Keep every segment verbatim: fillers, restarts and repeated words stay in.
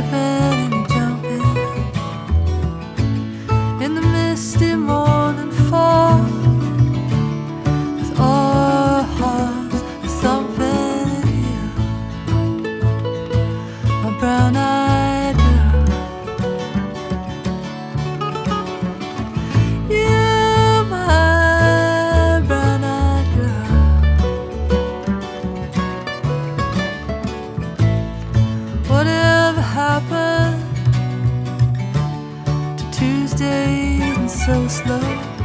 skipping and jumping in the misty morning fog, with our hearts thumping in you, my brown-eyed girl. You, my brown-eyed girl. Whatever happened to Tuesdays and so slow,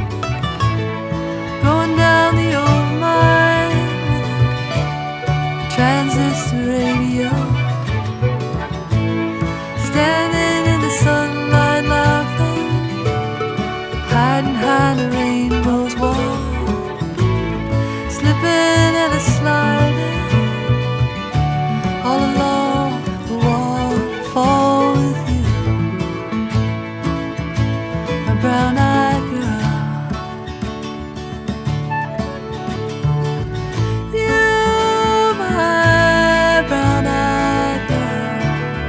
going down the old mine with a transistor radio, standing in the sunlight laughing, hiding behind a rainbow's wall, slipping and a sliding all along the waterfall with you, my brown-eyed girl. You, my brown-eyed girl.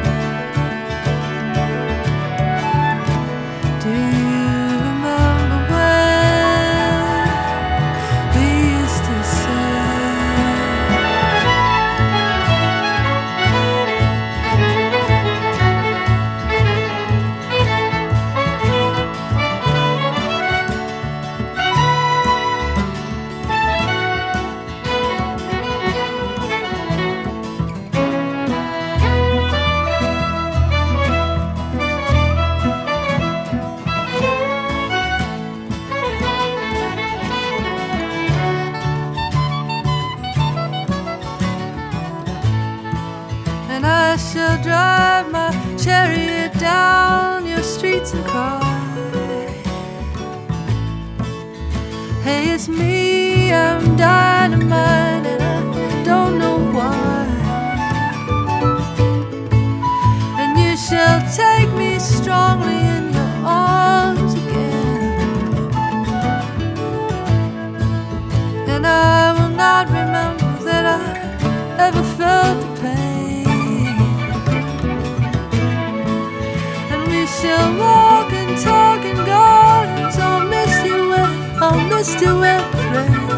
Do you remember when we used to say, and I shall drive my chariot down your streets and cry, hey, it's me, I'm dynamite, and I don't know why. And you shall take me strongly in your arms again, and I will not remember that I ever felt the pain. We shall walk and talk in gardens on misty wet, on misty wet plains.